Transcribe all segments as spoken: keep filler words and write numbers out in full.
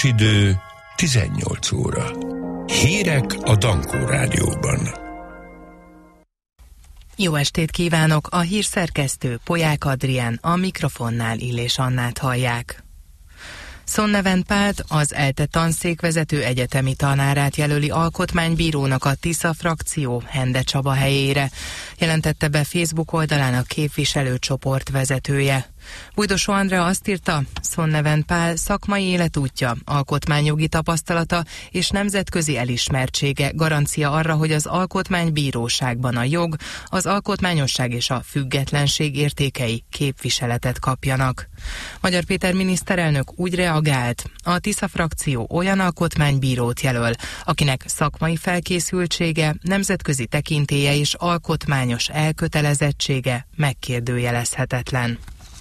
idő tizennyolc óra. Hírek a Dankó Rádióban. Jó estét kívánok! A hírszerkesztő Polyák Adrián, a mikrofonnál Illés Annát hallják. Szonnevent Pált, az ELTE tanszékvezető egyetemi tanárát jelöli alkotmánybírónak a Tisza frakció Hende Csaba helyére, jelentette be Facebook oldalán a képviselőcsoport vezetője. Bújdosó Andrea azt írta, Szonnevent Pál szakmai életútja, alkotmányjogi tapasztalata és nemzetközi elismertsége garancia arra, hogy az alkotmánybíróságban a jog, az alkotmányosság és a függetlenség értékei képviseletet kapjanak. Magyar Péter miniszterelnök úgy reagált, a Tisza frakció olyan alkotmánybírót jelöl, akinek szakmai felkészültsége, nemzetközi tekintélye és alkotmányos elkötelezettsége megkérdőjelezhetetlen.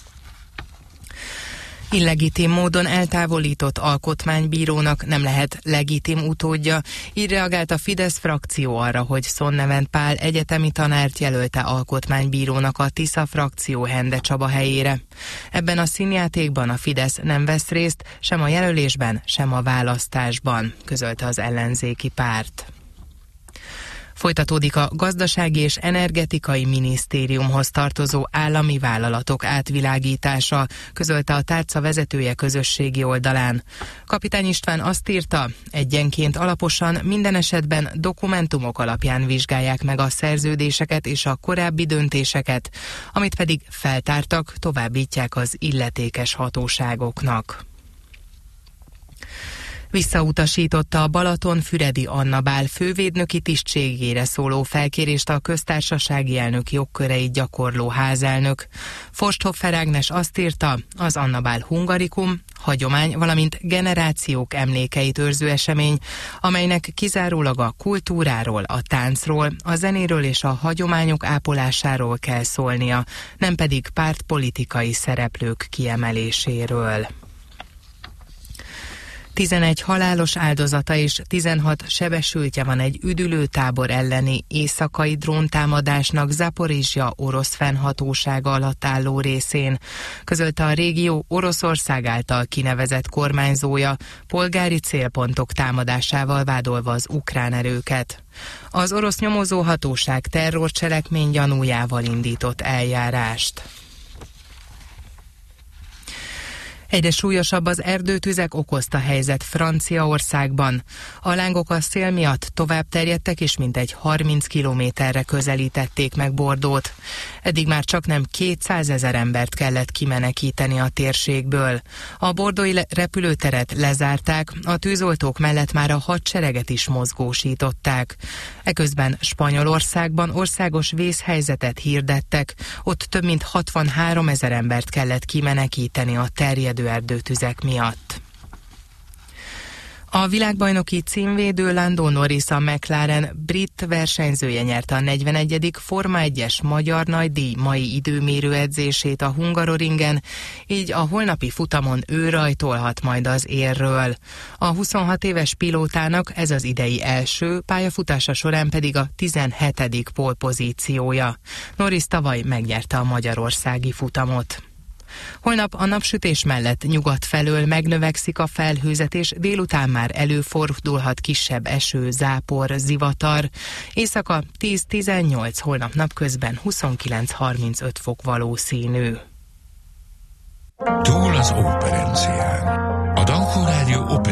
Illegitim módon eltávolított alkotmánybírónak nem lehet legitim utódja, így reagált a Fidesz frakció arra, hogy Szonnevent Pál egyetemi tanárt jelölte alkotmánybírónak a Tisza frakció Hende Csaba helyére. Ebben a színjátékban a Fidesz nem vesz részt, sem a jelölésben, sem a választásban, közölte az ellenzéki párt. Folytatódik a Gazdasági és Energetikai Minisztériumhoz tartozó állami vállalatok átvilágítása, közölte a tárca vezetője közösségi oldalán. Kapitány István azt írta, egyenként alaposan minden esetben dokumentumok alapján vizsgálják meg a szerződéseket és a korábbi döntéseket, amit pedig feltártak, továbbítják az illetékes hatóságoknak. Visszautasította a Balatonfüredi Anna Bál fővédnöki tisztségére szóló felkérést a köztársasági elnök jogköreit gyakorló házelnök. Forsthoffer Ágnes azt írta, az Anna Bál hungarikum, hagyomány, valamint generációk emlékeit őrző esemény, amelynek kizárólag a kultúráról, a táncról, a zenéről és a hagyományok ápolásáról kell szólnia, nem pedig pártpolitikai szereplők kiemeléséről. tizenegy halálos áldozata és tizenhat sebesültje van egy üdülőtábor elleni éjszakai dróntámadásnak Zaporizsja orosz fennhatósága alatt álló részén, közölte a régió Oroszország által kinevezett kormányzója, polgári célpontok támadásával vádolva az ukrán erőket. Az orosz nyomozóhatóság terrorcselekmény gyanújával indított eljárást. Egyre súlyosabb az erdőtüzek okozta helyzet Franciaországban. A lángok a szél miatt tovább terjedtek, és mintegy harminc kilométerre közelítették meg Bordeauxt. Eddig már csaknem kétszázezer embert kellett kimenekíteni a térségből. A bordeauxi repülőteret lezárták, a tűzoltók mellett már a hadsereget is mozgósították. Eközben Spanyolországban országos vészhelyzetet hirdettek, ott több mint hatvanháromezer embert kellett kimenekíteni a terjedő erdőtüzek miatt. A világbajnoki címvédő Lando Norris, a McLaren brit versenyzője nyerte a negyvenegyedik Forma egyes magyar nagydíj mai időmérő edzését a Hungaroringen, így a holnapi futamon ő rajtolhat majd az érről. A huszonhat éves pilótának ez az idei első, pályafutása során pedig a tizenhetedik pólpozíciója. Norris tavaly megnyerte a magyarországi futamot. Holnap a napsütés mellett nyugat felől megnövekszik a felhőzet, és délután már előfordulhat kisebb eső, zápor, zivatar. Éjszaka tíz-tizennyolc, holnap napközben huszonkilenc-harmincöt fok valószínű. Túl az operencián. A Dankó Rádió